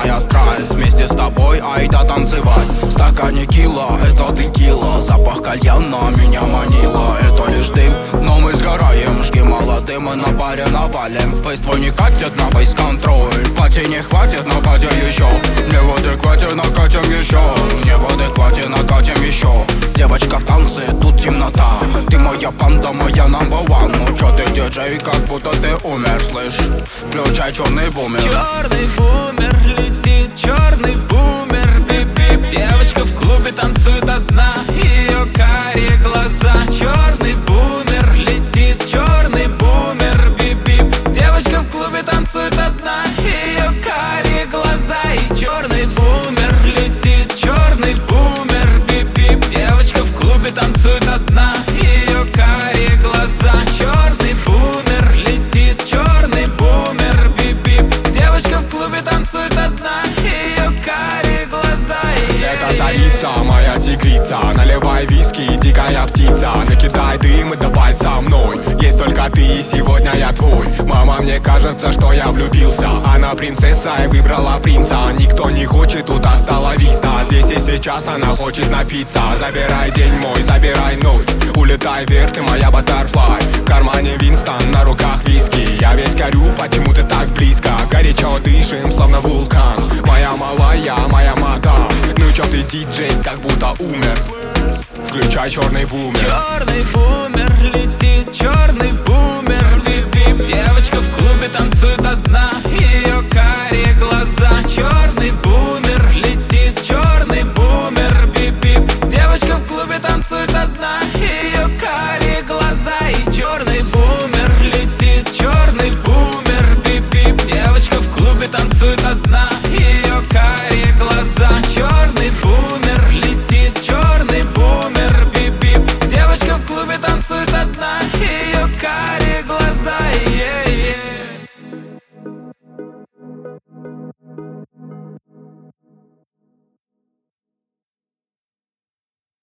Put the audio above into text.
моя страсть. Вместе с тобой, айда танцевать. В стакане кило, это текила. Запах кальяна меня манила. Это лишь дым, но мы сгораем. Жги молодым, мы на паре навалим. Фейс твой не катит на фейс-контроль. Плати не хватит, накатим еще. Мне воды хватит, накатим еще. Мне воды хватит, накатим еще. Девочка в танце, тут темнота. Ты моя панда, моя number one. Ну чё ты, диджей, как будто ты умер, слышь? Включай черный бумер. Черный бумер летит, черный бумер, бип-бип. Девочка в клубе танцует одна, ее карие глаза. Черный бумер летит, черный бумер, бип-бип. Девочка в клубе танцует одна, ее карие глаза. И черный бумер летит, черный бумер, бип-бип. Девочка в клубе танцует одна, ее карие глаза. Черный бумер летит, черный бумер, бип-бип. Девочка в клубе танцует одна, ее карие глаза. Это царица, моя тигрица. Наливай виски, дикая птица. Накидай дым и давай со мной. Есть только ты, и сегодня я твой. Мама, мне кажется, что я влюбился. Она принцесса и выбрала принца. Никто не хочет тут остановиться. Здесь и сейчас она хочет напиться. Забирай день мой, забирай ночь. Улетай вверх, ты моя баттерфлай. В кармане Винстон, на руках виски. Я весь горю, почему ты так близко. Горячо дышим, словно вулкан. Моя малая, моя мадам. Ну чё ты, диджей, как будто умер. Включай черный бумер. Черный бумер летит, черный бумер, бип-бип. Девочка в клубе